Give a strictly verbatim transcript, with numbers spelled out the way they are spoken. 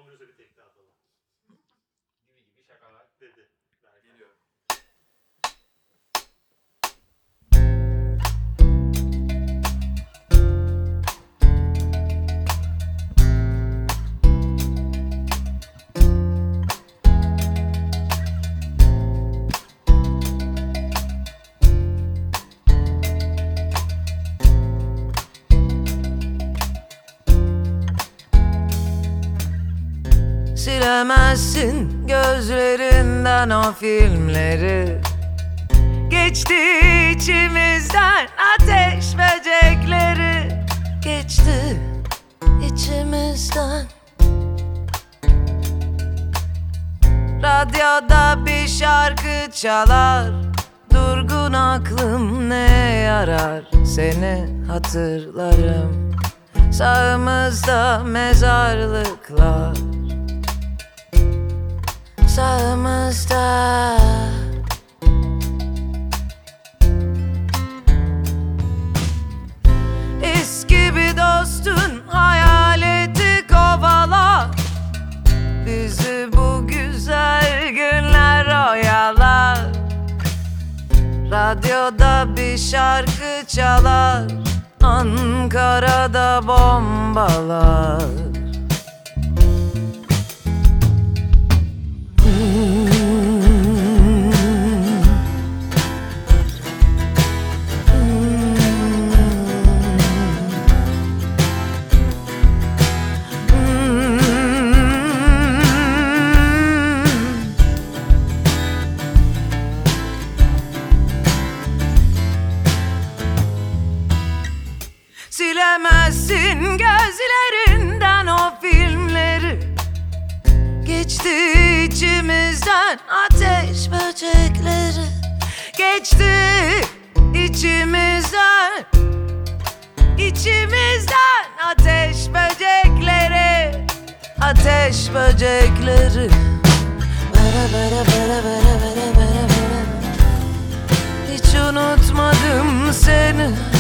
olmuyorsa bir tekte atalım. Gibi gibi şakalar. Dedi. Geliyor. Silemezsin gözlerinden o filmleri. Geçti içimizden ateş böcekleri. Geçti içimizden. Radyoda bir şarkı çalar. Durgun aklım ne yarar, seni hatırlarım. Sağımızda mezarlıklar, sağımızda. Eski bir dostun hayaleti kovalar. Bizi bu güzel günler oyalar. Radyoda bir şarkı çalar. Ankara'da bombalar. Silemezsin gözlerinden o filmleri. Geçti içimizden ateş böcekleri. Geçti içimizden, içimizden ateş böcekleri. Ateş böcekleri. Bara bara bara bara bara bara bara. Hiç unutmadım seni.